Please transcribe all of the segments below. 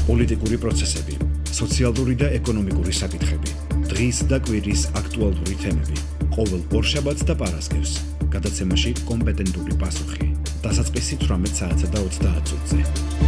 პოლიტიკური პროცესები, სოციალური და ეკონომიკური საკითხები, დღის და კვირის აქტუალური თემები, ყოველ ორშაბათს და პარასკევს, გადაცემაში კომპეტენტური პასუხი, დასაწყისი 18 საათსა და 30 წუთზე.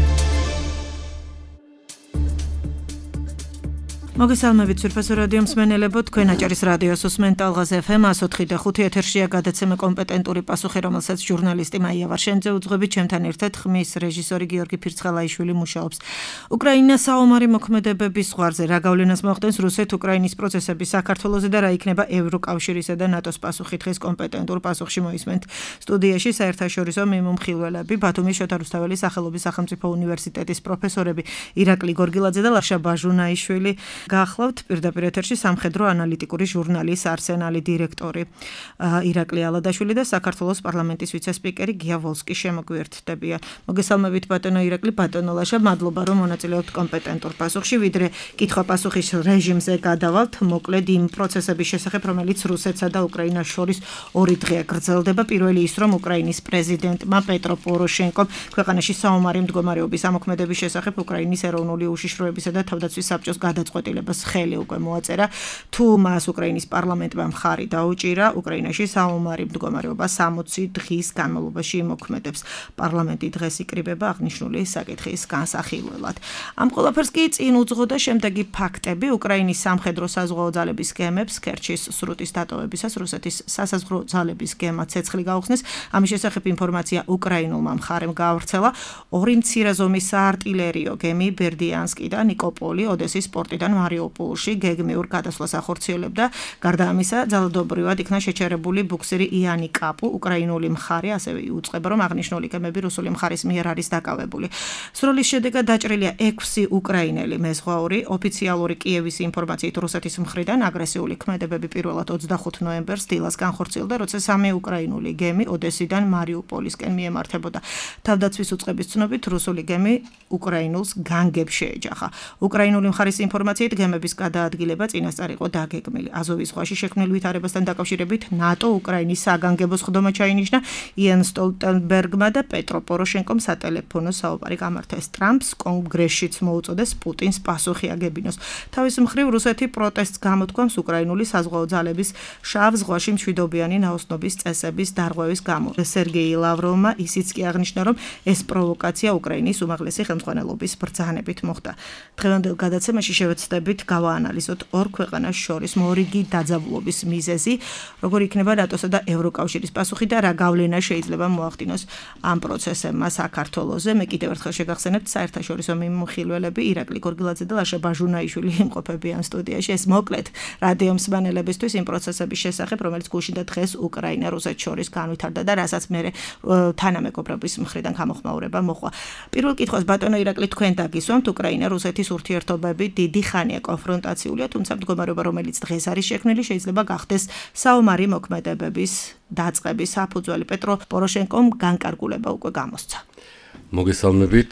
მოგესალმებით სურფასო რადიო მსმენელებო, თქვენ აჭარის რადიოს უსმენთ ტალღას FM 104 და 5 ეთერშია გადაცემა კომპეტენტური პასუხი, რომელსაც ჟურნალისტი მაია ვარშენიძე უძღვებით, ჩემთან ერთად ხმის რეჟისორი გიორგი ფირცხალაიშვილი მუშაობს. უკრაინა საომარი მოქმედებების ზღვარზე რა გავლენას მოახდენს რუსეთ-უკრაინის პროცესები საქართველოზე და რა იქნება ევროკავშირისა და ნატოს პასუხი, დღეს კომპეტენტურ პასუხში მოისმენთ. სტუდიაში საერთაშორისო მიმომხილველები, ბათუმის შოთა რუსთაველის სახელობის სახელმწიფო უნივერსიტეტის პროფესორები ირაკლი გორგილაძე და ლაშა ბაჟუნაიშვილი. Გახლავთ პირდაპირ ეთერში სამხედრო ანალიტიკური ჟურნალის არსენალი დირექტორი ირაკლი ალადაშვილი და საქართველოს პარლამენტის ვიცე-სპიკერი გია ვოლსკი შემოგვიერთდებიან. მოგესალმებით ბატონო ირაკლი, ბატონო ლაშა, მადლობა რომ მონაწილეობთ კომპეტენტურ პასუხში. ვიდრე კითხვა-პასუხის რეჟიმზე გადავალთ, მოკლედ იმ პროცესების შესახებ, რომელიც რუსეთსა და უკრაინას შორის 2 დღეა გრძელდება. პირველი ის, რომ უკრაინის პრეზიდენტმა პეტრო პოროშენკომ ქვეყანაში საომარი მდგომარეობის ამოქმედების შესახებ უკრაინის ეროვნული უშიშროებისა და თავდაცვის საბჭოს გადაწყვეტილებას ხელი უკვე მოაწერა. თუ მას უკრაინის პარლამენტმა მხარი დაუჭირა, უკრაინაში საომარი მდგომარეობა 60 დღის განმავლობაში იმოქმედებს. პარლამენტი დღეს იკრიბება აღნიშნული საკითხის განსახილველად. ამ ყველაფერს კი წინ უძღოდა შემდეგი ფაქტები. უკრაინის სამხედრო საზღვაო ძალების გემებს ქერჩის სრუტის დატოვებისას რუსეთის სასაზღვრო ძალების გემა ცეცხლი გაუხსნეს. ამის შესახებ ინფორმაცია უკრაინულმა მხარემ გაავრცელა. 2 მცირე ზომის საარტილერიო გემი ბერდიანსკიდან ნიკოპოლი, ოდესის პორტიდან მარიუპოლში გეგმიურ გადასვლას ახორციელებდა. გარდა ამისა, ძალადობრივად იქნა შეჩერებული ბუქსირი იანი კაპუ. უკრაინული მხარე ასევე იუწყება, რომ აღნიშნული გემები რუსული მხარის მიერ არის დაკავებული. სროლის შედეგად დაჭრილია 6 უკრაინელი მეზღვაური. ოფიციალური კიევის ინფორმაციით რუსეთის მხრიდან აგრესიული ქმედებები პირველად 25 ნოემბერს დილას განხორციელდა, როცა 3 უკრაინული გემი ოდესიდან მარიუპოლისკენ მიემართებოდა. თავდაცვის უწყების ცნობით რუსული გემი უკრაინულს განგებს შეეჯახა. უკრაინული მხარის ინფორმაციით გემების გადაადგილება წინასწარ იყო დაგეგმილი. აზოვის ზღვაში შექმნილ ვითარებასთან დაკავშირებით ნატო უკრაინის საგანგებო სხდომა ჩაინიშნა. იენ სტოლტენბერგმა და პეტრო პოროშენკომ სატელეფონო საუბარი გამართეს. ტრამპს კონგრესშიც მოუწოდეს პუტინს პასუხი აგებინოს. თავის მხრივ რუსეთი პროტესტს გამოთქვამს უკრაინული საზღვაო ძალების შავ ზღვაში მშვიდობიანი ნაოსნობის წესების დარღვევის გამო. სერგეი ლავროვმა ისიც კი აღნიშნა, რომ ეს პროვოკაცია უკრაინის უმაღლესი ხელმძღვანელობის ბრძანებით მოხდა. დღევანდელ გადაცემაში შევეცდებით გავაანალიზოთ 2 ქვეყანას შორის მორიგი დაძაბულობის მიზეზი, როგორ იქნება ნატოსა და ევროკავშირის პასუხი და რა გავლენა შეიძლება მოახდინოს ამ პროცესებმა საქართველოზე. მე კიდევ ერთხელ შეგახსენებთ, საერთაშორისო მიმოხილველები ირაკლი გორგილაძე და ლაშა ბაჟუნაიშვილი იმყოფებიან სტუდიაში. ეს მოკლედ რადიო მსმენელებისთვის იმ პროცესების შესახებ, რომელიც გუშინ და დღეს უკრაინა რუსეთს შორის განვითარდა და რასაც მე თანამეგობრების მხრიდან გამოხმაურება მოყვა. პირველ კითხვას ბატონო ირაკლი, თქვენ დაგისვამთ, უკრაინა რუსეთის ურთიერთობები დიდი ხანია კონფრონტაციულია, თუმცა მდგომარეობა, რომელიც დღეს არის შექმნილი, შეიძლება გახდეს საომარი მოქმედებების დაწყების საფუძველი. პეტრო პოროშენკომ განკარგულება უკვე გამოსცა. მოგესალმებით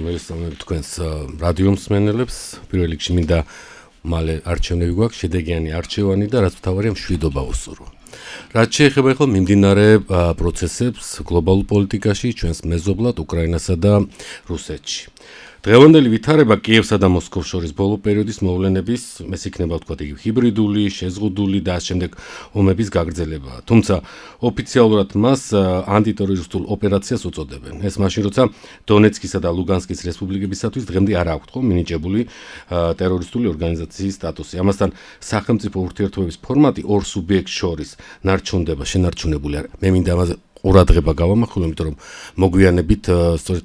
თქვენს რადიო მსმენელებს. პირველ რიგში მინდა მალე არჩევნები გვაქვს, შედეგიანი არჩევანი და რაც მთავარია მშვიდობა უსურვო. რაც შეეხება ახლა მიმდინარე პროცესებს გლობალურ პოლიტიკაში, ჩვენს მეზობლად უკრაინასა და რუსეთში. დღევანდელი ვითარება კიევსა და მოსკოვს შორის ბოლო პერიოდის მოვლენების, ეს იქნება ვთქვათ იგი ჰიბრიდული, შეზღუდული და შემდეგ ომების გაგრძელებაა. თუმცა ოფიციალურად მას ანტიტერორისტულ ოპერაციას უწოდებენ. ეს მაშინ როცა დონეცკისა და ლუგანსკის რესპუბლიკებისათვის დღემდე არ აქვთ მინიჭებული ტერორისტული ორგანიზაციის სტატუსი. ამასთან სახელმწიფო ურთიერთობების ფორმატი 2 სუბიექტს შორის ნარჩუნდება, შენარჩუნებული არ. მე მინდა ამაზე ყურადღება გავამახვილო, იმიტომ რომ მოგვიანებით სწორედ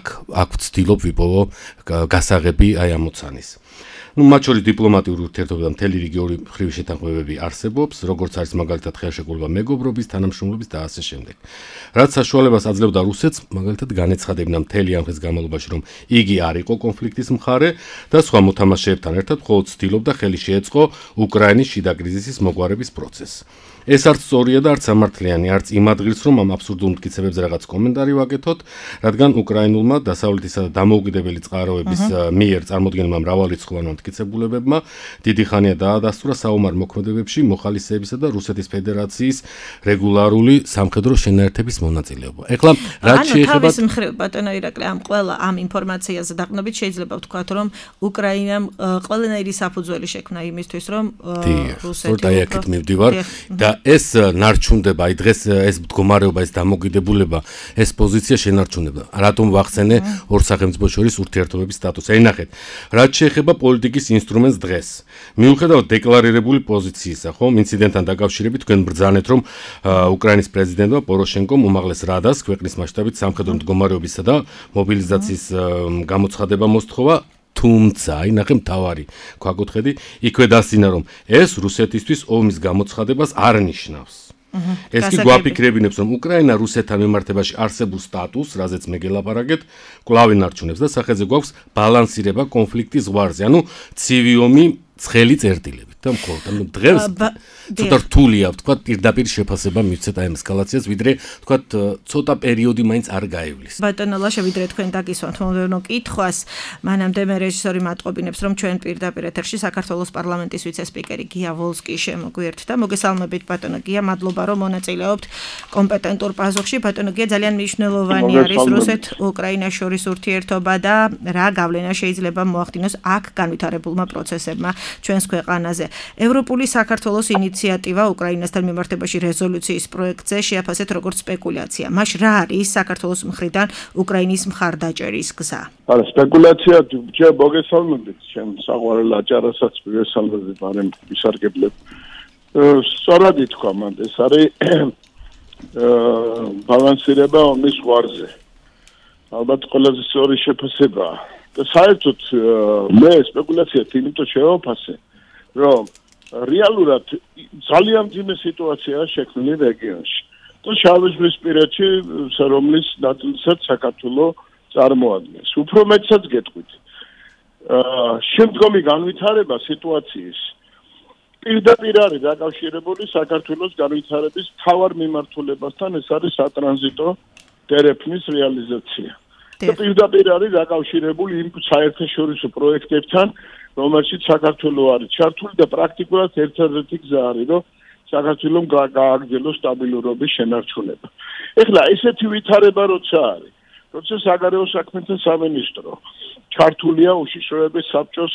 აქ ვცდილობ ვიპოვო გასაღები ამოცანის. მათ შორის დიპლომატიური ურთიერთობა და მთელი რიგი ორი მხრივი შეთანხმებები არსებობს, როგორც არის მაგალითად ხელშეკრულება მეგობრობის, თანამშრომლობის და ასე შემდეგ. რაც საშუალებას აძლევდა რუსეთს, მაგალითად განეცხადებინა მთელი ამ ხნის განმავლობაში, რომ იგი არ იყო კონფლიქტის მხარე და სხვა მოთამაშეებთან ერთად მხოლოდ ცდილობდა ხელი შეეწყო უკრაინის შიდა კრიზისის მოგვარების პროცესს. ეს არც სწორია და არც სამართლიანი, არც იმ ადგილს, რომ ამ აბსურდულ მტკიცებებზე რაღაც კომენტარი ვაკეთოთ, რადგან უკრაინულმა დასავლეთისა და დამოუკიდებელი წყაროების მიერ წარმოდგენილმა მრავალრიცხოვანმა მტკიცებულებებმა დიდი ხანია დაადასტურა საომარ მოქმედებებში მოხალისეებისა და რუსეთის ფედერაციის რეგულარული სამხედრო შენაერთების მონაწილეობა. ეხლა რაც შეეხება თავის მხრივ ბატონო ირაკლი ამ ყველა ამ ინფორმაციაზე დაყნობით შეიძლება ვთქვათ, რომ უკრაინამ ყველანაირი საფუძველი შექმნა იმისთვის, რომ რუსეთი აქეთ მივდივარ და ეს ნარჩუნდება, აი დღეს ეს მდგომარეობა, ეს დამოკიდებულება, ეს პოზიცია შენარჩუნება. რატომ ვახსენე ორ სახელმწიფოს შორის ურთიერთობების სტატუსს? აი ნახეთ, რაც შეეხება პოლიტიკის ინსტრუმენტს დღეს. მიუხედავად დეკლარირებული პოზიციისა, ხომ, ინციდენტთან დაკავშირებით თქვენ ბრძანეთ, რომ უკრაინის პრეზიდენტმა პოროშენკომ უმაღლეს რადას ქვეყნის მასშტაბით სამხედრო მდგომარეობისა და მობილიზაციის გამოცხადება მოსთხოვა, თუმცა, აი ნახე მთავარი ქვაკუთხედი, იქვე დასძინა, რომ ეს რუსეთისთვის ომის გამოცხადებას არ ნიშნავს. ეს კი გვაფიქრებინებს, რომ უკრაინა რუსეთთან მიმართებაში არსებულ სტატუსს, რაზეც მე გელაპარაკეთ, კვლავ ინარჩუნებს და სახელზე გვაქვს ბალანსირება კონფლიქტის ზღვარზე, ანუ ცივი ომი ცხელი წერტილებით და მხოლოდ ანუ დღეს ცოტა რთულია ვთქვათ პირდაპირ შეფასება მივცეთ აი ამ ესკალაციას, ვიდრე ვთქვათ ცოტა პერიოდი მაინც არ გაივლის. ბატონო ლაშა, ვიდრე თქვენ დაგისვათ მომდევნო კითხვას, მანამდე მე რეჟისორი მატყობინებს, რომ ჩვენ პირდაპირ ეთერში საქართველოს პარლამენტის ვიცე-სპიკერი გია ვოლსკი შემოგვიერთდა. მოგესალმებით ბატონო გია, მადლობა რომ მონაწილეობთ კომპეტენტურ პასუხში. ბატონო გია, ძალიან მნიშვნელოვანი არის რუსეთ-უკრაინას შორის ურთიერთობა და რა გავლენა შეიძლება მოახდინოს აქ განვითარებულმა პროცესებმა ჩვენს ქვეყანაზე. ევროპული საქართველოს ინიციატივა უკრაინასთან მიმართებაში რეზოლუციის პროექტზე შეაფასეთ როგორც სპეკულაცია. მაშ რა არის საქართველოს მხრიდან უკრაინის მხარდაჭერის გზა? არა, სპეკულაცია ჯერ მოგესალმებით, ჩემ საყვარელ აჭარასაც მოგესალმებით, მაგრამ ვისარგებლებ. სწორად ითქვა მან, ეს არის ბალანსირება ომის ზღვარზე. ალბათ ყველაზე სწორი შეფასებაა. და საერთოდ მე სპეკულაციას იმიტომ შევაფასე, რომ რეალურად ძალიან ძიმე სიტუაციაა შექმნილი რეგიონში. და შავიზღვისპირეთში, რომლის ნაწილსაც საქართველოს წარმოადგენს. უფრო მეტსაც გეტყვით. შემდგომი განვითარება სიტუაციის პირდაპირ არის დაკავშირებული საქართველოს განვითარების მთავარ მიმართულებასთან, ეს არის სატრანზიტო დერეფნის რეალიზაცია. და პირდაპირ არის დაკავშირებული იმ საერთაშორისო პროექტებთან, რომელშიც საქართველოს არის ჩართული და პრაქტიკულად ერთადერთი გზა არის, რომ საქართველოს გააგრძელოს სტაბილურობის შენარჩუნება. ეხლა ესეთი ვითარება როცა არის, როცა საგარეო საქმეთა სამინისტრო ჩართულია უშიშროების საბჭოს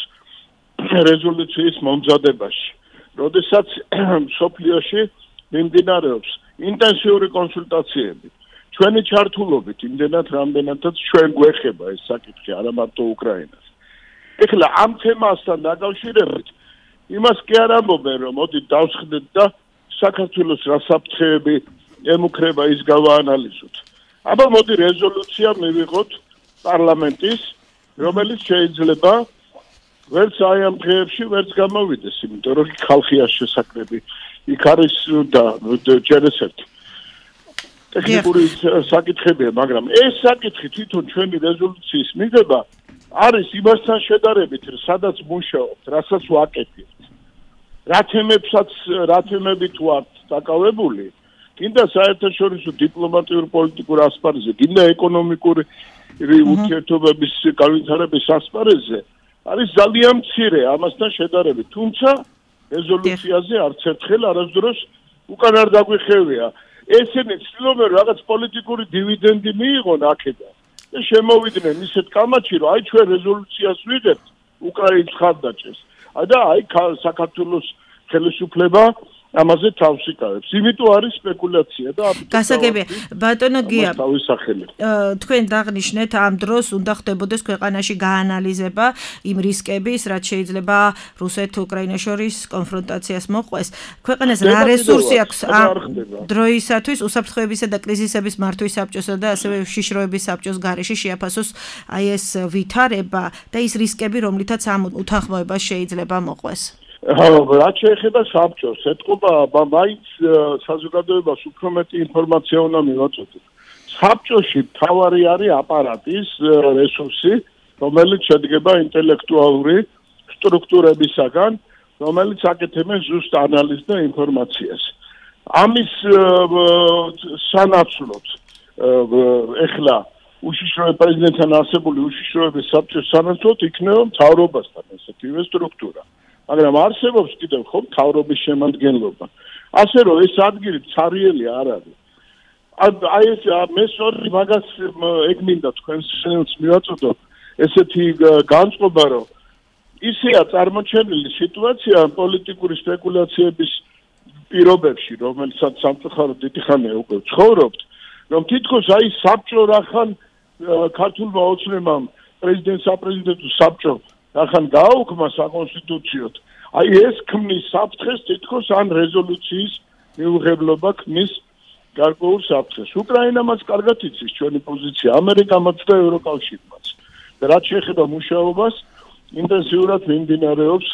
რეზოლუციის მომზადებაში, როდესაც სოფლიოში მიმდინარეობს ინტენსიური კონსულტაციები. ჩვენი ჩართულობით იმდენად რამდენადაც ჩვენ გვეხება ეს საკითხი, არა მარტო უკრაინას. ეხლა ამ თემასთან დაკავშირებით იმას კი არ ამბობენ, რომ მოდი დავსხდეთ და საქართველოს რა საფრთხეები ემუქრება ის გავაანალიზოთ. აბა მოდი რეზოლუცია მივიღოთ პარლამენტის, რომელიც შეიძლება ვერც აი ამ დღეებში ვერც გამოვიდეს, იმიტომ რომ ხალხია შესაძლებელი. იქ არის და ჯერესერტი ტექნიკური საკითხებია, მაგრამ ეს საკითხი თვითონ ჩვენი რეზოლუციის მიღება არის იმასთან შედარებით, სადაც მუშაობთ, რასაც ვაკეთებთ. რა თემებით ვართ დაკავებული, კიდე საერთაშორისო დიპლომატიურ პოლიტიკურ ასპარეზზე, კიდე ეკონომიკური ურთიერთობების განვითარების ასპარეზზე არის ძალიან მცირე ამასთან შედარებით. თუმცა რეზოლუციაზე არც ერთხელ არასდროს უკან არ დაგვიხევია. ესენი ცდილობენ რაღაც პოლიტიკური დივიდენდი მიიღონ აქედან და შემოვიდნენ ისეთ კამათში, რომ აი ჩვენ რეზოლუციას ვიღებთ უკრაინის მხარდაჭერას. და აი საქართველოს ხელისუფლება ამაზე თავს იკავებს. იმიტომ არის სპეკულაცია და გასაგებია. ბატონო გია, თქვენ დაღნიშნეთ ამ დროს უნდა ხდებოდეს ქვეყანაში გაანალიზება იმ რისკების, რაც შეიძლება რუსეთ-უკრაინას შორის კონფრონტაციას მოყვეს. ქვეყანას რა რესურსი აქვს ამ დროისათვის უსაფრთხოებისა და კრიზისების მართვის საბჭოსა და ასევე შიშროების საბჭოს გარეშე შეაფასოს აი ეს ვითარება და ის რისკები, რომლითაც ამ უთანხმოებას შეიძლება მოყვეს? რაც შეეხება საბჭოს, ეთყობა მაინც საზოგადოებას უფრო მეტი ინფორმაცია უნდა მივაწოდოთ. საბჭოში მთავარი არის აპარატის რესურსი, რომელიც შედგება ინტელექტუალური სტრუქტურებისაგან, რომელიც აკეთებენ ზუსტ ანალიზს და ინფორმაციას. ამის სანაცვლოდ ეხლა უშიშროების პრეზიდენტთან არსებული უშიშროების საბჭოს სანაცვლოდ იქნება მთავრობასთან ესეთივე სტრუქტურა. მაგრამ არსებობს კიდევ ხო მთავრობის შემადგენლობა. ასე რომ ეს ადგილი ცარიელი არ არის. აი ეს მე სწორი მაგას ეგ მინდა თქვენს შენელს მივაწოდო ესეთი განწყობა რომ ისეა წარმოჩენილი სიტუაცია პოლიტიკური სპეკულაციების პირობებში რომელსაც სამწუხაროდ დიდი ხანია უკვე ცხოვრობთ რომ თითქოს აი საბჭო რახან ქართულმა ოცნებამ პრეზიდენტ საპრეზიდენტო საბჭო რახან გააუქმა საკონსტიტუციოდ აი ეს ქმნის საფრთხეს თითქოს ან რეზოლუციის მიუღებლობა ქმნის გარკვეულ საფრთხეს. უკრაინამაც კარგად იცის ჩვენი პოზიცია, ამერიკამაც და ევროკავშირმაც. და რაც შეეხება მუშაობას, ინტენსიურად მიმდინარეობს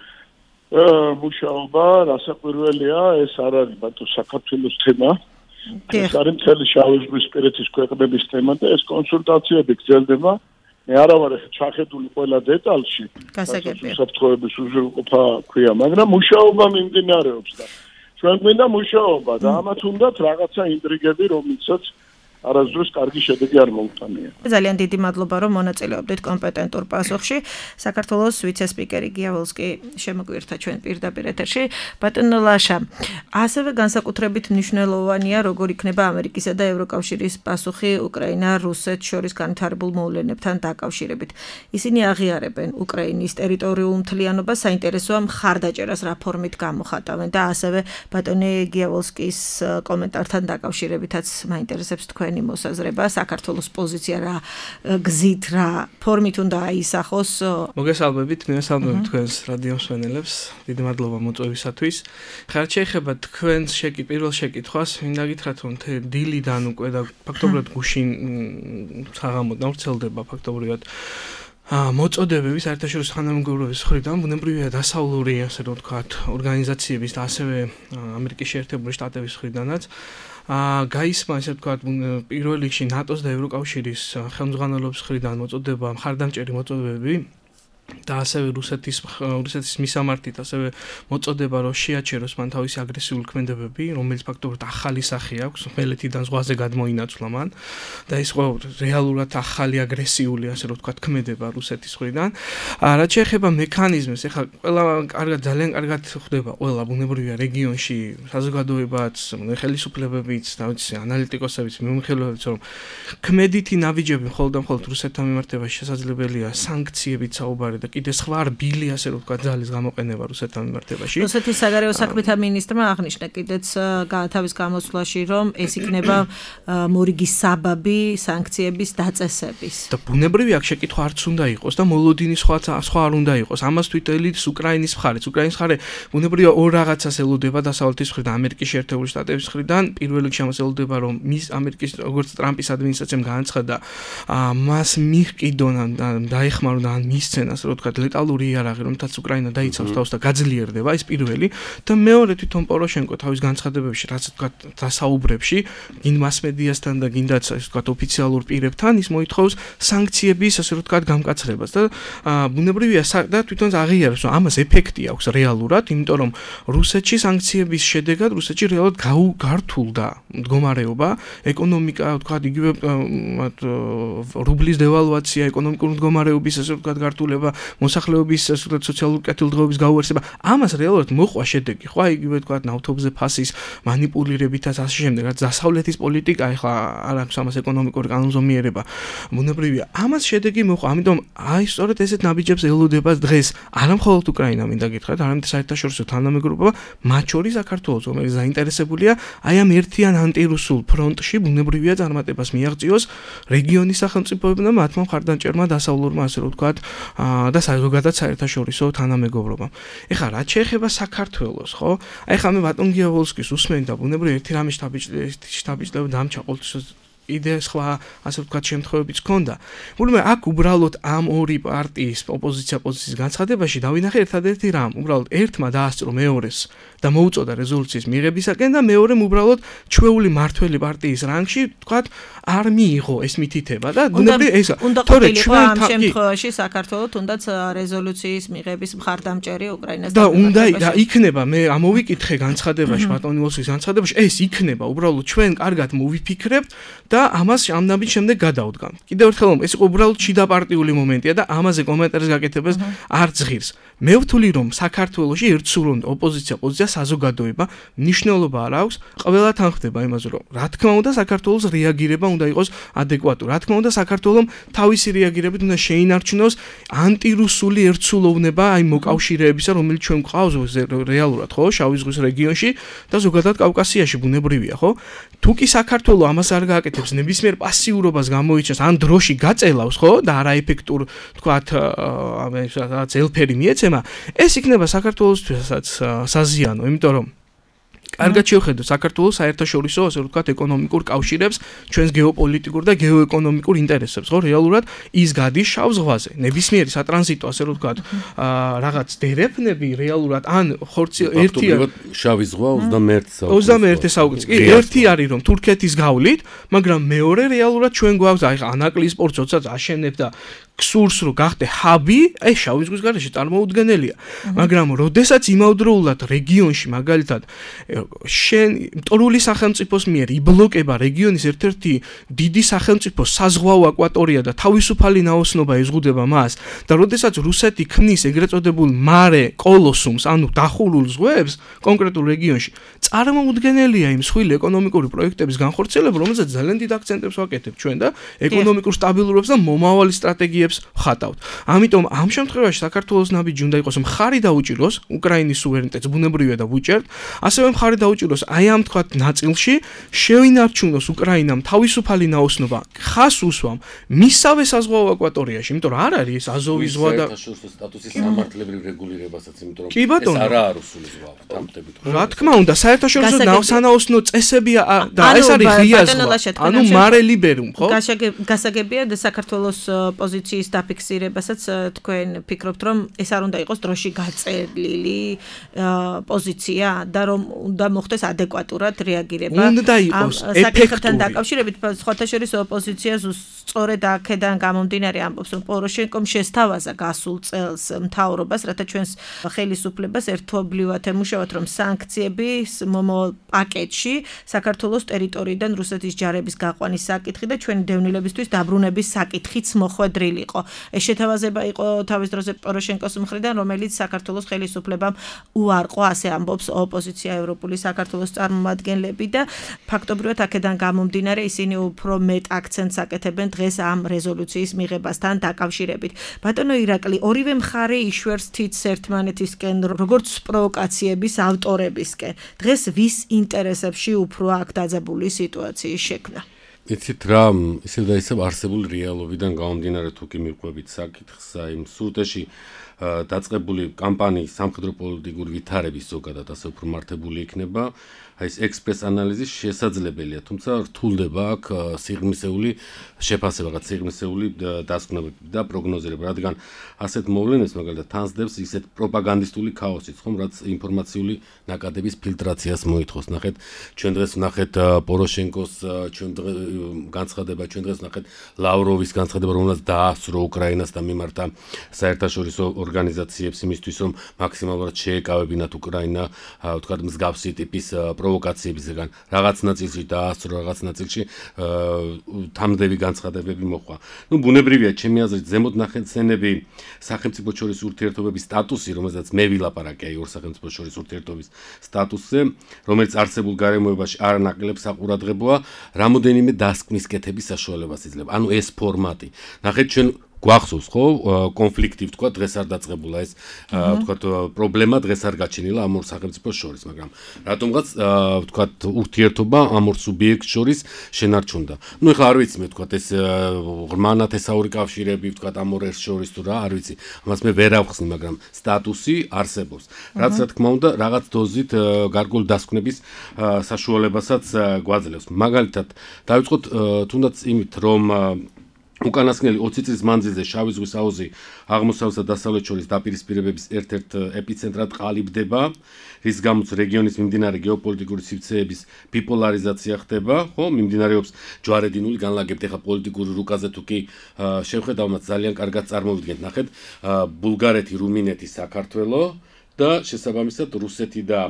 მუშაობა, რასაკვირველია, ეს არ არის მარტო საქართველოს თემა. ეს არის მთელი შავი ზღვისპირეთის ქვეყნების თემა და ეს კონსულტაციები გრძელდება. მე არ ვარ ჩახედული ყველა დეტალში. გასაგებია. საფრთხეების უზრუნველყოფა ქვია, მაგრამ მუშაობა მიმდინარეობს და ჩვენ გვინდა მუშაობა და ამათ უნდათ რაღაცა ინტრიგები, რომელსაც არასდროს კარგი შედეგი არ მოუტანია. ძალიან დიდი მადლობა, რომ მონაწილეობდით კომპეტენტურ პასუხში. საქართველოს ვიცე-სპიკერი გია ვოლსკი შემოგვიერთა ჩვენ პირდაპირ ეთერში. ბატონო ლაშა, ასევე განსაკუთრებით მნიშვნელოვანია, როგორ იქნება ამერიკისა და ევროკავშირის პასუხი უკრაინა-რუსეთს შორის განვითარებულ მოვლენებთან დაკავშირებით. ისინი აღიარებენ უკრაინის ტერიტორიულ მთლიანობას, საინტერესოა მხარდაჭერას რა ფორმით გამოხატავენ და ასევე ბატონი გია ვოლსკის კომენტართან დაკავშირებითაც მაინტერესებს თქვენ მოსაზრება საქართველოს პოზიცია რა გზით რა ფორმით უნდა აისახოს. მოგესალმებით, მივესალმებით თქვენს რადიო მსმენელებს. დიდი მადლობა მოწვევისათვის. ხარ შეეხება თქვენს პირველ შეკითხვას, მინდა გითხრათ რომ დილიდან უკვე და ფაქტობრივად გუშინ საღამოდან ვრცელდება ფაქტობრივად მოწოდებების საერთაშორისო თანამეგობრობის მხრიდან ბუნებრივია დასავლური ასე რომ ვთქვათ ორგანიზაციების და ასევე ამერიკის შეერთებული შტატების მხრიდანაც გაისმა ესე ვთქვათ პირველ რიგში ნატოს და ევროკავშირის ხელმძღვანელობის მხრიდან მოწოდება მხარდამჭერი მოწოდებები და ასევე რუსეთის მისამართით ასევე მოწოდება რომ შეაჩეროს მან თავისი აგრესიული ქმედებები, რომელიც ფაქტობრივად ახალი სახე აქვს, მელეთიდან ზღვაზე გადმოინაცვლა მან და ის ხო რეალურად ახალი აგრესიული ასე რომ ვთქვათ ქმედება რუსეთის მხრიდან. რაც შეეხება მექანიზმებს, ეხლა ძალიან კარგად ხდება ყველა ბუნებრივია რეგიონში საზოგადოებაც, ხელისუფლებებიც, ანალიტიკოსებიც, მიმოხილვებიც, რომ ქმედითი ნაბიჯები მხოლოდ და მხოლოდ რუსეთთან მიმართებაში შესაძლებელია სანქციებით საუბარი და კიდე სხვა რბილი ასე რომ ვთქვათ ძალის გამოყენება რუსეთთან მიმართებაში. რუსეთის საგარეო საქმეთა მინისტრმა აღნიშნა კიდეც თავის გამოსვლაში, რომ ეს იქნება მორიგის საბაბი სანქციების დაწესების. და ბუნებრივია აქ შეკითხვა არც უნდა იყოს და მოლოდინი სხვა არ უნდა იყოს. ამას თვითელიც უკრაინის მხარეც. უკრაინის მხარე ბუნებრივია ორ რაღაცას ელოდება დასავლეთის მხრიდან, ამერიკის შეერთებული შტატების მხრიდან. პირველ რიგში ამას ელოდება, რომ ამერიკის როგორც ტრამპის ადმინისტრაციამ განაცხადა, მას მიჰყიდონ და დაეხმარონ და მისცენ ასე რომ ვთქვათ ლეტალური იარაღი, რომთაც უკრაინა დაიცავს თავს და გაძლიერდება, ეს პირველი და მეორე თვითონ პოროშენკო თავის განცხადებებში, რაც ვთქვათ დასაუბრებში, გინ მასმედიასთან და გინდაც ასე ვთქვათ ოფიციალურ პირებთან ის მოითხოვს სანქციების ასე რომ ვთქვათ გამკაცრებას და ბუნებრივია და თვითონ აღიარებს, რომ ამას ეფექტი აქვს რეალურად, იმიტომ რომ რუსეთში სანქციების შედეგად რუსეთში რეალურად გართულდა მდგომარეობა, ეკონომიკა ვთქვათ იგივე რუბლის დევალვაცია, ეკონომიკური მდგომარეობის ასე ვთქვათ გართულება, მოსახლეობის სოციალური კეთილდღეობის გაუარესება, ამას რეალურად მოყვა შედეგი, ხო, იგივე ვთქვათ ნავთობზე ფასის მანიპულირებითაც ასე შემდეგ, რაც დასავლეთის პოლიტიკა ეხლა არ აქვს ამას ეკონომიკური კანონზომიერება. ბუნებრივია, ამას შედეგი მოყვა, ამიტომ აი სწორედ ესეთ ნაბიჯებს ელოდება დღეს არა მხოლოდ უკრაინა, მინდა გითხრათ, არამედ საერთაშორისო თანამეგობრობა, მათ შორის საქართველოს, რომელიც დაინტერესებულია აი ამ ერთიან ანტირუსულ ფრონტში ბუნებრივია წარმატებას მიაღწიოს რეგიონის სახელმწიფოებმა და მათმა მხარდამჭერმა დასავლურმა ასე რომ ვთქვათ და საზოგადოებრივ საერთაშორისო თანამეგობრობამ. ეხლა რაც შეეხება საქართველოს, ხო? აი ხა მე ბატონ გია ვოლსკის უსმენთ და ბუნებრივია ერთი რამე შტაბიჭდება დამჭა ყოველთვის კიდე სხვა ასე ვთქვათ შემთხვევებიც ჰქონდა. ულმე აქ უბრალოდ ამ ორი პარტიის ოპოზიცია პოზიციის განცხადებაში დავინახე ერთადერთი რამ, უბრალოდ ერთმა დაასწრო მეორეს და მოუწოდა რეზოლუციის მიღებისაკენ და მეორემ უბრალოდ ჩვეული მართველი პარტიის რანგში ვთქვათ არ მიიღო ეს მითითება და ბუნებრივია ესა. უნდა ყოფილიყო ამ შემთხვევაში საქართველოს თუნდაც რეზოლუციის მიღების მხარდამჭერი უკრაინას და უნდა იქნება მე ამოვიკითხე განცხადებაში ბატონი ოსის განცხადებაში ეს იქნება უბრალოდ ჩვენ კარგად მოვიფიქრებთ და ამას ამდამის შემდეგ გადავდგამთ. კიდევ ერთხელ ეს იყო უბრალოდ შიდაპარტიული მომენტია და ამაზე კომენტარს გაკეთებას არ ძღირს. მე ვთვლი რომ საქართველოში ერთსულოვნად ოპოზიცია პოზიცია საზოგადოება მნიშვნელობა არ აქვს, ყველა თან ხდება იმაზე რომ რა თქმა უნდა საქართველოს რეაგირება უნდა იყოს ადეკვატური. რა თქმა უნდა საქართველოს თავისი რეაგირებით უნდა შეინარჩუნოს ანტირუსული ერთსულოვნება აი მოკავშირეებისა რომელიც ჩვენ გვყავს რეალურად ხო შავი ზღვის რეგიონში და ზოგადად კავკასიაში ბუნებრივია ხო? თუ კი საქართველოს ამას არ გააკეთებს ნებისმიერ პასიურობას გამოიჩენს ან დროში გაწელავს ხო და არაეფექტურ თქვათ რაღაც ელფერი მიეცემა ეს იქნება საქართველოსთვისაც საზიანო იმიტომ რომ კარგად შევხედოთ საქართველოს საერთაშორისო ასე ვთქვათ ეკონომიკურ კავშირებს ჩვენს გეოპოლიტიკურ და გეოეკონომიკურ ინტერესებს ხო რეალურად ის გადის შავ ზღვაზე ნებისმიერი სატრანზიტო ასე ვთქვათ რაღაც დერეფნები რეალურად ან ხორცი ერთია შავი ზღვა 21 საუკუნეში კი ერთი არის რომ თურქეთის გავლით მაგრამ მეორე რეალურად ჩვენ გვაქვს აი ანაკლის პორტს როდესაც აშენებ და ქსურს რო გახდე ჰაბი, აი შავი ზღვის გარეშე წარმოუდგენელია. მაგრამ როდესაც იმავდროულად რეგიონში მაგალითად შენ მტრული სახელმწიფოს მიერ იბლოკება რეგიონის ერთ-ერთი დიდი სახელმწიფო საზღვაო აკვატორია და თავისუფალი ნაოსნობა ეზღუდება მას და როდესაც რუსეთი ქმნის ეგრეთ წოდებულ მარე კოლოსუმს, ანუ დახურულ ზღვებს კონკრეტულ რეგიონში, წარმოუდგენელია იმ მსხვილი ეკონომიკური პროექტების განხორციელება, რომელსაც ძალიან დიდ აქცენტებს ვაკეთებ ჩვენ და ეკონომიკურ სტაბილურობას და მომავალი სტრატეგიებს ხატავთ. ამიტომ ამ შემთხვევაში საქართველოს ნაბიჯი უნდა იყოს მხარი დაუჭიროს უკრაინის სუვერენიტეტს ბუნებრივია და ვუჭერთ, ასევე მხარი დაუჭიროს აი ამ თქვათ ნაწილში შეინარჩუნოს უკრაინამ თავისუფალი ნაოსნობა, ხას უსვამ მისავე საზღვაო აკვატორიაში, იმიტომ რომ არ არის ეს აზოვის ზღვა და სტატუსის სამართლებრივ რეგულირებასაც, იმიტომ რომ ეს არაა რუსული ზღვა, დამტებით. რა თქმა უნდა, საერთაშორისო სანაოსნო წესები და ეს არის ღია ზღვა, ანუ mare liberum, ხო? გასაგებია და საქართველოს პოზიციის დაფიქსირებასაც თქვენ ფიქრობთ რომ ეს არ უნდა იყოს დროში გაწელილი პოზიცია და რომ უნდა მოხდეს ადეკვატურად რეაგირება უნდა იყოს საკითხთან დაკავშირებით სხვათა შორის ოპოზიციას სწორედ აქედან გამომდინარე ამბობს რომ პოროშენკომ შესთავაზა გასულ წელს მთავრობას რათა ჩვენს ხელისუფლებას ერთობლივად ემუშავათ რომ სანქციების მომავალ პაკეტში საქართველოს ტერიტორიიდან რუსეთის ჯარების გაყვანის საკითხი და ჩვენი დევნილებისთვის დაბრუნების საკითხიც მოხვედრილი იყო. ეს შეთავაზება იყო თავის დროზე პოროშენკოს მხრიდან, რომელიც საქართველოს ხელისუფლებამ უარყო, ასე ამბობს ოპოზიცია ევროპული საქართველოს წარმომადგენლები და ფაქტობრივად აქედან გამომდინარე ისინი უფრო მეტ აქცენტს აკეთებენ დღეს ამ რეზოლუციის მიღებასთან დაკავშირებით. ბატონო ირაკლი, ორივე მხარე იშვერს თითს ერთმანეთისკენ, როგორც პროვოკაციების ავტორებისკენ. დღეს ვის ინტერესებში უფრო აქ დაძაბული სიტუაციის შექმნა? იცით რა, ისევ და ისევ არსებული რეალობიდან გამომდინარე თუ კი მიყვებით საკითხს, აი სრუტეში დაწყებული კამპანიის სამხედრო პოლიტიკური ვითარების ზოგადად ასე უფრო მართებული იქნება. აი ეს ექსპრეს ანალიზი შესაძლებელია, თუმცა რთულდება აქ სიღრმისეული შეფასება, რაღაც სიღრმისეული დასკვნებები და პროგნოზირება, რადგან ასეთ მოვლენებს მაგალითად თანსდებს ისეთ პროპაგანდისტული ქაოსიც, ხომ, რაც ინფორმაციული ნაკადების ფილტრაციას მოითხოვს. ნახეთ, ჩვენ დღეს ვნახეთ პოროშენკოს განცხადება, ჩვენ დღეს ვნახეთ ლავროვის განცხადება, რომელსაც დაასწრო უკრაინას და მიმართა საერთაშორისო ორგანიზაციებს იმისთვის, რომ მაქსიმალურად შეეკავებინათ უკრაინა, ვთქვათ, მსგავსი ტიპის პროვოკაციებისგან რაღაც ნაწილში დაასწრო, რაღაც ნაწილში თამდები განცხადებები მოყვა. ნუ ბუნებრივია, ჩემი აზრით, ზემოთ ნახევარსენები სახელმწიფო შორის ურთიერთობების სტატუსი, რომელსაც მე ვილაპარაკე აი ორ სახელმწიფო შორის ურთიერთობის სტატუსზე, რომელიც არსებულ გარემოებაში არანაკლებ საყურადღებოა, რამოდენიმე დასკვნის კეთების საშუალებას იძლევა. ანუ ეს ფორმატი. ნახეთ, ჩვენ გვახსოვს ხო კონფლიქტი ვთქვა დღეს არ დაწყებულა ეს ვთქვა პრობლემა დღეს არ გაჩენილა ამ ორ სახელმწიფოს შორის მაგრამ რატომღაც ვთქვა ურთიერთობა ამ ორ სუბიექტს შორის შენარჩუნდა ნუ ეხლა არ ვიცი მე ვთქვა ეს ღრმანათესაური კავშირები ვთქვა ამ ორ ერთს შორის თუ რა არ ვიცი ამას მე ვერ ავხსნი მაგრამ სტატუსი არსებობს რაც რა თქმა უნდა რაღაც დოზით გარკვეული დასკვნების საშუალებასაც გვაძლევს მაგალითად დავიწყოთ თუნდაც იმით რომ უკანასკნელი 20 წლის მანძილზე შავი ზღვის აუზი აღმოსავლეთ და დასავლეთ შორის დაპირისპირებების ერთ-ერთ ეპიცენტრად ყალიბდება, რის გამოც რეგიონის მიმდინარე გეოპოლიტიკური სივრცეების ბიპოლარიზაცია ხდება, ხო, მიმდინარეობს ჯვარედინული განლაგებთ, ეხა პოლიტიკური რუკაზე თუ კი შევხედავთ ძალიან კარგად წარმოვიდგენთ, ნახეთ, ბულგარეთი, რუმინეთი, საქართველო და შესაბამისად რუსეთი და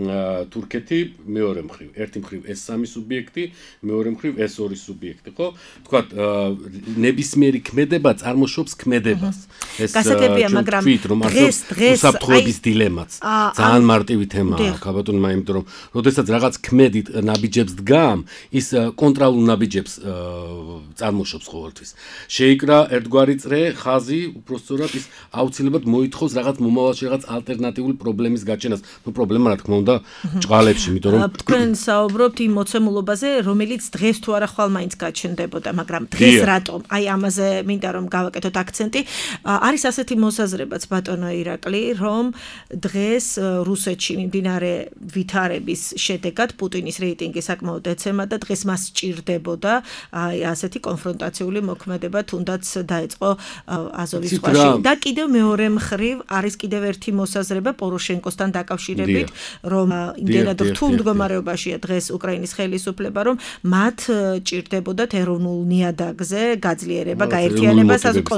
თურქეთი მეორე მხრივ, ერთი მხრივ ეს სამი სუბიექტი, მეორე მხრივ ეს ორი სუბიექტი, ხო? თქვათ ნებისმიერი ქმედება წარმოშობს ქმედებას. ეს გასაგებია, მაგრამ დღეს უსაფრთხოების დილემაც ძალიან მარტივი თემაა, ქაბატონმა, იმიტომ რომ როდესაც რაღაც ქმედით ნაბიჯებს დგამ, ის კონტრალულ ნაბიჯებს წარმოშობს ყოველთვის. შეიკრა ერთგვარი წრე, ხაზი, უბრალოდ ის აუცილებლად მოითხოვს რაღაც მომავალში რაღაც ალტერნატიული პრობლემის გაჩენას. ნუ პრობლემა რა თქმა უნდა ჭყალებში, იმიტომ რომ თქვენ საუბრობთ იმ მოცემულობაზე, რომელიც დღეს თუ არა ხვალ მაინც გაჩნდებოდა, მაგრამ დღეს რატომ? აი ამაზე მინდა რომ გავაკეთოთ აქცენტი. არის ასეთი მოსაზრებაც ბატონო ირაკლი, რომ დღეს რუსეთში მიმდინარე ვითარების შედეგად პუტინის რეიტინგი საკმაოდ ეცემა და დღეს მას სჭირდებოდა აი ასეთი კონფრონტაციული მოქმედება თუნდაც დაეწყო აზოვის ზღვაში. და კიდევ მეორე მხრივ არის კიდევ ერთი მოსაზრება პოროშენკოსთან დაკავშირებით, რომ იმდენად რთულ მდგომარეობაშია დღეს უკრაინის ხელისუფლება, რომ მათ ჭირდებოდათ ეროვნულ ნიადაგზე გაძლიერება, გაერთიანება,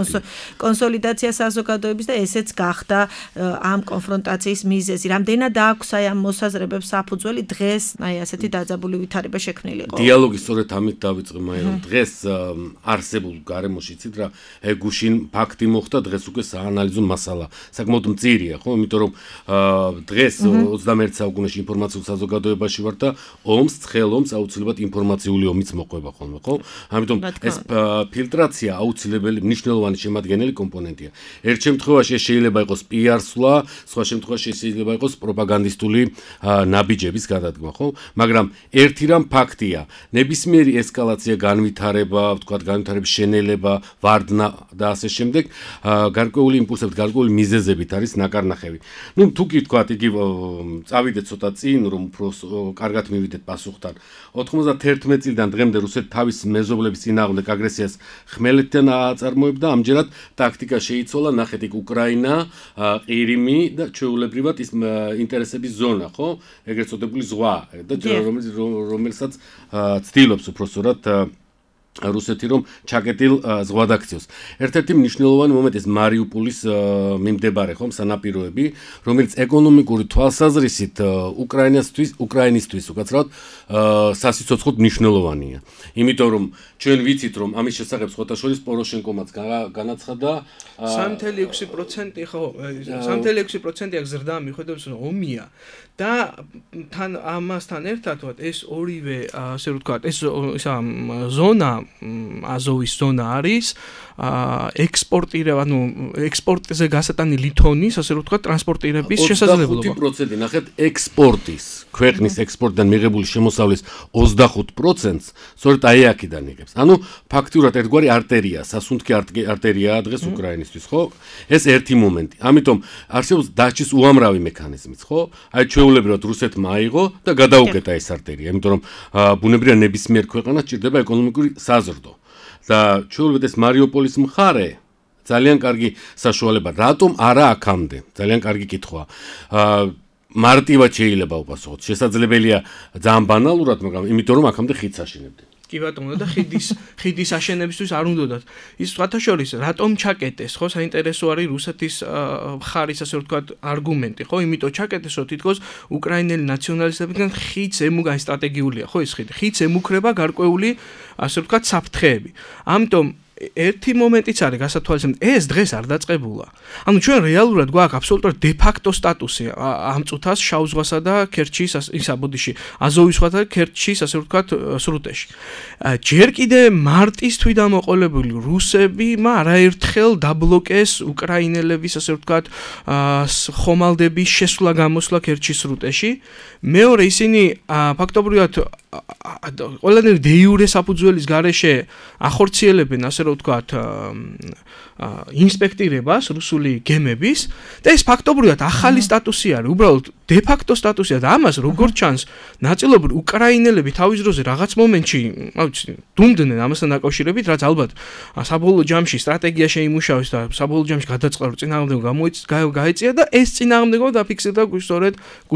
კონსოლიდაცია საზოგადოების და ესეც გახდა ამ კონფრონტაციის მიზეზი. რამდენად აქვს აი ამ მოსაზრებებს საფუძველი დღეს აი ასეთი დაძაბული ვითარება შექმნილიყო. დიალოგი სწორედ ამით დავიწყე, მაგრამ დღეს არსებულ გარემოში ცით რა გუშინ ფაქტი მოხდა, დღეს უკვე საანალიზო მასალა. საკმაოდ მწირია, ხო? იმიტომ რომ დღეს 21 საუკუნეში ინფორმაციულ საზოგადოებაში ვარ და ომს, ცხელ ომს აუცილებლად ინფორმაციული ომიც მოყვება ხოლმე, ხო? ამიტომ ეს ფილტრაცია აუცილებელი მნიშვნელოვანი შემადგენელი კომპონენტია. ერთ შემთხვევაში ეს შეიძლება იყოს PR-სვლა, სხვა შემთხვევაში შეიძლება იყოს პროპაგანდისტული ნაბიჯების გადადგმა, ხო? მაგრამ ერთი რამ ფაქტია, ნებისმიერი ესკალაცია, განვითარება, ვთქვათ, განვითარების შენელება, ვარდნა და ასე შემდეგ, გარკვეული იმპულსებით, გარკვეული მიზეზებით არის ნაკარნახევი. ნუ თუ კი ვთქვათ, იგი წავიდეთ ცოტა წინ, რომ უფრო კარგად მივიდეთ პასუხთან. 91 წლიდან დღემდე რუსეთი თავის მეზობლების წინააღმდეგ აგრესიას ხმელეთიდან აწარმოებდა, ამჯერად ტაქტიკა შეიცვალა, ნახეთ იქ უკრაინა, ყირიმი და ჩვეულებრივად ის ინტერესების ზონა, ხო? ეგრეთ წოდებული ზღვა და რომელსაც ცდილობს უпростоრად რუსეთი რომ ჩაკეტილ ზღვად აქციოს. ერთ-ერთი მნიშვნელოვანი მომენტი ეს მარიუპოლის მიმდებარე ხომ სანაპიროები, რომელიც ეკონომიკური თვალსაზრისით უკრაინისთვის უკაცრავად სასიცოცხლოდ მნიშვნელოვანია. იმიტომ რომ ჩვენ ვიცით რომ ამის შესახებ სხვათა შორის პოროშენკომაც განაცხადა 3.6% ხო 3.6% აქ ზრდა მიხედავს რომ ომია და თან ამასთან ერთად ეს ორივე ასე ვთქვათ ეს ზონა აზოვის ზონა არის ექსპორტირება, ანუ ექსპორტზე გასატანილი თონის, ასე ვთქვათ, ტრანსპორტირების შესაძლებლობა. 25% ნახეთ ექსპორტის, ქვეყნის ექსპორტიდან მიღებული შემოსავლის 25%-ს სწორედ აი აქედან იღებს. ანუ ფაქტიურად ერთგვარი არტერია, სასუნთქი არტერიაა დღეს უკრაინისთვის, ხო? ეს ერთი მომენტი. ამიტომ არსებობს დაჩის უამრავი მექანიზმიც, ხო? აი ჩვეულებრივად რუსეთმა აიღო და გადაუკეტა ეს არტერია, იმიტომ რომ ბუნებრივია ნებისმიერ ქვეყანას ჭირდება ეკონომიკური საზრდო. და ჩვეულებრივად ეს მარიუპოლის მხარე ძალიან კარგი საშუალება. რატომ არა აქამდე? ძალიან კარგი კითხვაა. მარტივად შეიძლება უპასუხოთ. შესაძლებელია ძალიან ბანალურად, მაგრამ იმიტომ რომ აქამდე ხიდს აშენებდნენ. კი ბატონო და ხიდის აშენებისთვის არ უნდათ. ის სხვათა შორის რატომ ჩაკეტეს, ხო? საინტერესო არის რუსეთის მხარის ასე ვთქვათ არგუმენტი, ხო? იმიტომ ჩაკეტეს, რომ თითქოს უკრაინელი ნაციონალისტებიდან ხიდს ემუქრება, სტრატეგიულია, ხო ეს ხიდი? ხიდს ემუქრება გარკვეული ასე ვთქვათ საფრთხეები. ამიტომ ერთი მომენტიც არის გასათვალისწინებელია, ეს დღეს არ დაწყებულა. ანუ ჩვენ რეალურად გვაქვს აბსოლუტურად დე ფაქტო სტატუსი ამ წუთას შავ ზღვასა და ქერჩის აზოვის ზღვა და ქერჩის ასე ვთქვათ სრუტეში. ჯერ კიდე მარტის თვით ამოყოლებული რუსებმა არაერთხელ დაბლოკეს უკრაინელების ასე ვთქვათ ხომალდების შესვლა გამოსვლა ქერჩის სრუტეში. მეორე ისინი ფაქტობრივად ყველანაირი დე იურე საფუძველის გარეშე ახორციელებენ ასე რომ ვთქვათ ინსპექტირებას რუსული გემების და ეს ფაქტობრივად ახალი სტატუსი არის, უბრალოდ დე ფაქტო სტატუსია და ამას როგორც ჩანს ნაწილობრივ უკრაინელები თავის დროზე რაღაც მომენტში, დუმდნენ ამასთან დაკავშირებით, რაც ალბათ საბოლოო ჯამში სტრატეგია შეიმუშავეს და საბოლოო ჯამში გადაწყდა რომ წინააღმდეგობა გაეწია და ეს წინააღმდეგობა დაფიქსირდა სწორედ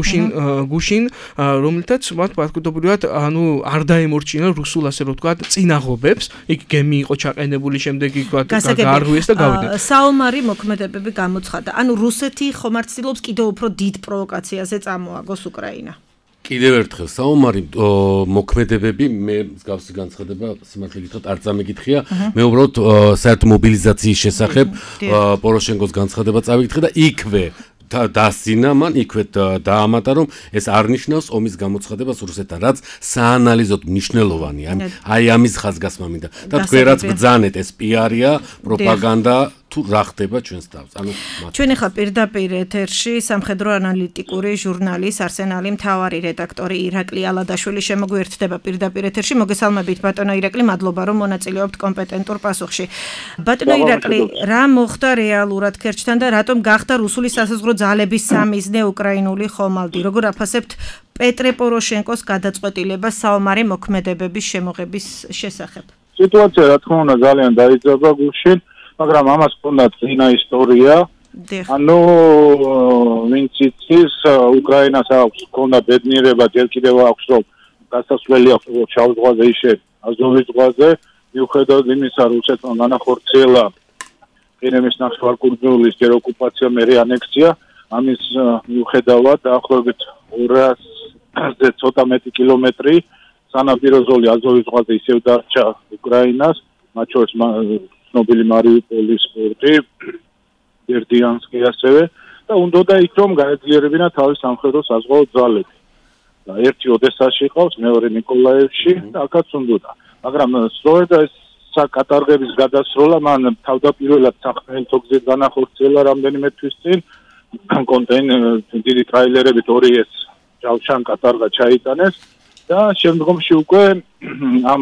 გუშინ რომელთაც მათ ფაქტობრივად არ დაემორჩინა რუსულ ასე რომ ვთქვათ წინაღობებს, იქ გემი იყო ჩაყენებული, შემდეგ იქ გაარღვიეს და გავიდა. საომარი მოქმედებები გამოცხადა. ანუ რუსეთი ხომ არ ცდილობს კიდევ უფრო დიდ პროვოკაციაზე წამოაგოს უკრაინა. კიდევ ერთხელ საომარი მოქმედებები მე მსგავსი განცხადება სიმართლე გითხრათ არ წამიგითხია. მე უბრალოდ საერთო მობილიზაციის შესახებ პოროშენკოს განცხადება წავიკითხე და იქვე დასინა მან იქვე დაამატა რომ ეს არ ნიშნავს ომის გამოცხადებას რუსეთთან, რაც საანალიზოდ მნიშვნელოვანია. აი ამის ხაზგასმა მინდა. და თქვენ რაც ბრძანეთ ეს პიარია, პროპაგანდა თუ რა ხდება ჩვენს თავს. ანუ ჩვენ ახლა პირდაპირ ეთერში სამხედრო ანალიტიკური ჟურნალის არსენალი მთავარი რედაქტორი ირაკლი ალადაშვილი შემოგვიერთდება პირდაპირ ეთერში. მოგესალმებით ბატონო ირაკლი, მადლობა რომ მონაწილეობთ კომპეტენტურ პასუხში. ბატონო ირაკლი, რა მოხდა რეალურად ქერჩთან და რატომ გახდა რუსული სასაზღვრო ძალების სამიზნე უკრაინული ხომალდი? როგორ აფასებთ პეტრე პოროშენკოს გადაწყვეტილებას საომარი მოქმედებების შემოღების შესახებ? სიტუაცია რა თქმა უნდა ძალიან დაიძაბა გუშინ, მაგრამ ამას ჰქონდა წინა ისტორია. ანუ ვინც იცის, უკრაინას აქვს ჰქონდა ბედნიერება, ჯერ კიდევ აქვს რომ გასასვლელი აქვს შავ ზღვაზე ისე აზოვის ზღვაზე, მიუხედავად იმისა, რუსეთმა განახორციელა ყირიმის ნახევარკუნძულის ჯერ ოკუპაცია, მერე ანექსია, ამის მიუხედავად დაახლოებით 200-ზე ცოტა მეტი კილომეტრი სანაპირო ზოლი აზოვის ზღვაზე ისევ დარჩა უკრაინას, მათ შორის ცნობილი მარიუპოლის პორტი, ბერდიანსკი ასევე და უნდოდა იქ რომ გაეძლიერებინა თავის სამხედრო საზღვაო ძალები. ერთი ოდესაში ყავს, მეორე ნიკოლაევში და აქაც უნდოდა. მაგრამ სწორედ ეს საკატარღების გადასროლა მან თავდაპირველად სახმელეთო გზით განახორციელა რამდენიმე თვის წინ. დიდი ტრაილერებით 2S ჯავშან კატარღა ჩაიტანეს და შემდგომში უკვე ამ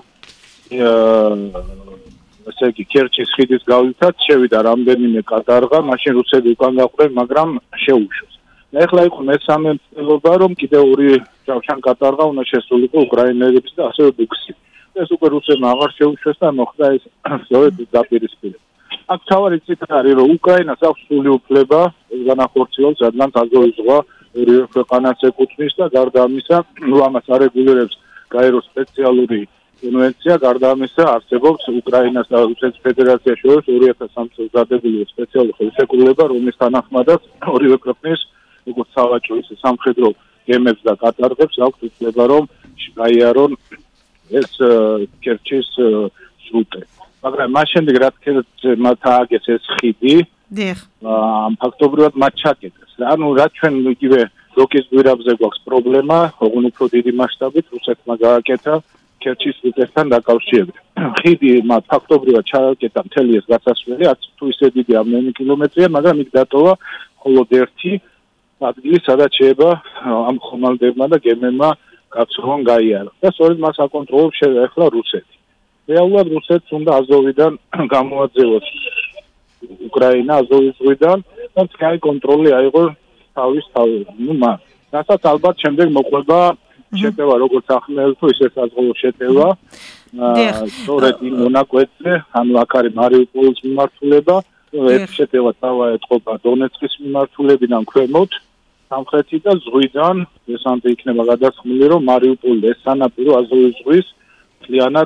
ესე იგი ქერჩის ხიდის გავლითაც შევიდა რამდენიმე კატარღა, მაშინ რუსები უკან გაყვნენ, მაგრამ შეუშვეს. და ეხლა იყო მესამე მცდელობა, რომ კიდევ 2 ჯავშან კატარღა უნდა შესულიყო უკრაინელებს და ასევე ბუქსი. ეს უკვე რუსებმა აღარ შეუშვეს და მოხდა ეს სწორედ დაპირისპირება. აქ თავარი ციტატა არის, რომ უკრაინას აქვს სრული უფლება განახორციელოს, რადგან აზოვის ზღვა ორივე ქვეყანას ეკუთვნის და გარდა ამისა, ამას არეგულირებს გაეროს სპეციალური კონვენცია, გარდა ამისა არსებობს უკრაინას და რუსეთის ფედერაციას შორის 2003 წელს დადებული სპეციალური ხელშეკრულება, რომლის თანახმადაც ორივე ქვეყნის როგორც სავაჭრო ისე სამხედრო გემებს და კატარღებს აქვს უფლება რომ გაიარონ ეს ქერჩის სრუტე. მაგრამ მას შემდეგ რაც მათ ააგეს ეს ხიდი, ფაქტობრივად მათ ჩაკეტეს. ანუ რაც ჩვენ იგივე როკის გვირაბზე გვაქვს პრობლემა, ოღონდ უფრო დიდი მასშტაბით რუსეთმა გააკეთა ქერჩის სრუტესთან დაკავშირებით. ხიდი მათ ფაქტობრივად ჩააკეტა მთელი ეს გასასვლელი, რაც თუ ისე დიდი ამდენი კილომეტრია, მაგრამ იქ დატოვა მხოლოდ ერთი ადგილი, სადაც შეიძლება ამ ხომალდებმა და გემებმა გაცრუონ გაიარონ. და სწორედ მას აკონტროლებს ახლა რუსეთი. რეალურად რუსეთს უნდა აზოვიდან გამოაძევოს უკრაინა აზოვის ზღვიდან და თქვენი კონტროლი აიღო თავის თავიდან. მან. რასაც ალბათ შემდეგ მოყვება შეტევა როგორც ახმელთო ისე საზღვაო შეტევა. სწორედ იმ მონაკვეთზე, ანუ აქ არის მარიუპოლის მიმართულება, ეს შეტევა წავა დონეცკის მიმართულებიდან ქვემოთ, სამხრეთით და ზღვიდან დესანტი იქნება გადასხმული, რომ მარიუპოლი ეს სანაპირო აზოვის ზღვის მთლიანად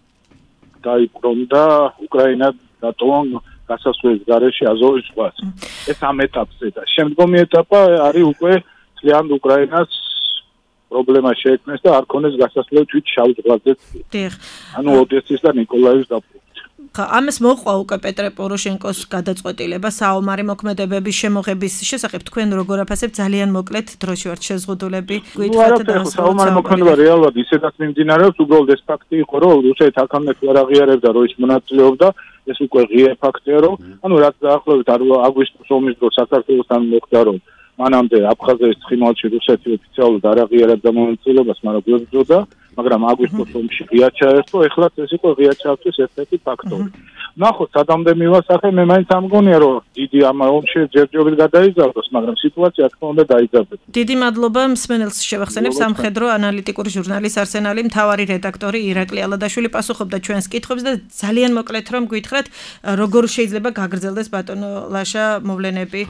დაიბრუნდა უკრაინა დატოვონ გასასვლელის გარეშე აზოვის ზღვას. ეს ამ ეტაპზე და შემდგომი ეტაპა არის უკვე მთლიანად უკრაინას პრობლემა შეექმნეს და არ ქონეს გასასვლელი თვით შავ ზღვაზე. ანუ ოდესის და ნიკოლაევის დაპყრობით. ხა ამას მოყვა უკვე პეტრე პოროშენკოს გადაწყვეტილება საომარი მოქმედებების შემოღების შესახებ თქვენ როგორ აფასებთ ძალიან მოკლედ დროში ვართ შეზღუდულები გითხრათ და საომარი მოქმედება რეალურად ისედაც მიმდინარეობს უბრალოდ ეს ფაქტი იყო რომ რუსეთი აქამდე არ აღიარებდა რომ ის მონაწილეობდა ეს უკვე ღია ფაქტია რომ ანუ რაც დაახლოებით აგვისტოს ომის დროს საქართველოსთან მოხდა რომ მანამდე აფხაზეთის ცხინვალში რუსეთი ოფიციალურად არ აღიარებდა მონაწილეობას მაგრამ გვებრძოდა მაგრამ აგვისტოს ომში ღია ჩაერთო ეხლაც ეს იყო ღია ჩავთვის ერთ-ერთი ფაქტორი ნახოთ სადამდე მივასახე მე მაინც ამგონია რომ დიდი ამ ომში ჯერჯერობით გადაიზარდოს მაგრამ სიტუაცია თქმა უნდა დაიძაბება დიდი მადლობა მსმენელს შევახსენებ სამხედრო ანალიტიკური ჟურნალის არსენალი მთავარი რედაქტორი ირაკლი ალადაშვილი პასუხობდა ჩვენს კითხვებს და ძალიან მოკლედ რომ გითხრათ როგორ შეიძლება გაგრძელდეს ბატონო ლაშა მოვლენები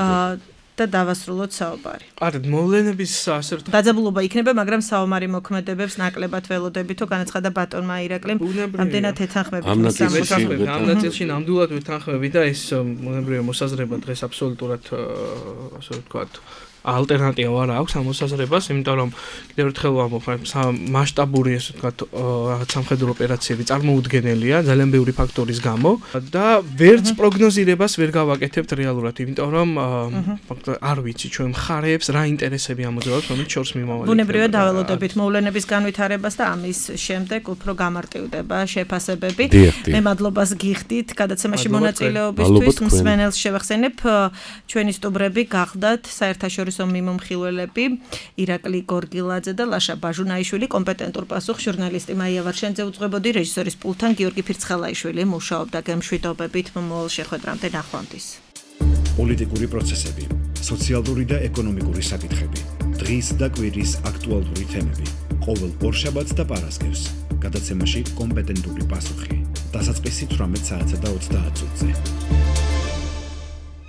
და დავასრულოთ საუბარი. არა, მოვლენების ასე რომ დაძაბულობა იქნება, მაგრამ საომარი მოქმედებებს ნაკლებად ველოდებით, თუ განაცხადა ბატონმა ირაკლიმ, ამდენად ეთანხმებით. ამ ნაწილში ნამდვილად ვეთანხმები და ეს მონებრივია მოსაზრება დღეს აბსოლუტურად ასე ვთქვათ ალტერნატივა არ აქვს ამ მოსაზრებას, იმიტომ რომ კიდევ ერთხელ ვამბობ, მასშტაბური ესე ვთქვათ რაღაც სამხედრო ოპერაციები წარმოუდგენელია ძალიან ბევრი ფაქტორის გამო და ვერც პროგნოზირებას ვერ გავაკეთებთ რეალურად, იმიტომ რომ არ ვიცი ჩვენ მხარეებს რა ინტერესები ამოძრავებს, რომელიც შორს მიმავალ. ბუნებრივია დაველოდებით მოვლენების განვითარებას და ამის შემდეგ უფრო გამარტივდება შეფასებები. მე მადლობას გიხდით გადაცემაში მონაწილეობისთვის, მსმენელს შევახსენებ ჩვენი სტუმრები გახდათ საერთაშორისო მიმომხილველები ირაკლი გორგილაძე და ლაშა ბაჟუნაიშვილი კომპეტენტურ პასუხს ჟურნალისტი მაია ვარშენძე უძღვებოდი რეჟისორის პულტთან გიორგი ფირცხელაიშვილი მუშაობდა გემშვიდობებით მომავალ შეხვედრამდე ნახვამდის პოლიტიკური პროცესები სოციალური და ეკონომიკური საკითხები დღის და კვირის აქტუალური თემები ყოველ ორშაბათს და პარასკევს გადაცემაში კომპეტენტური პასუხი დასაწყისი 18 საათსა და 30 წუთზე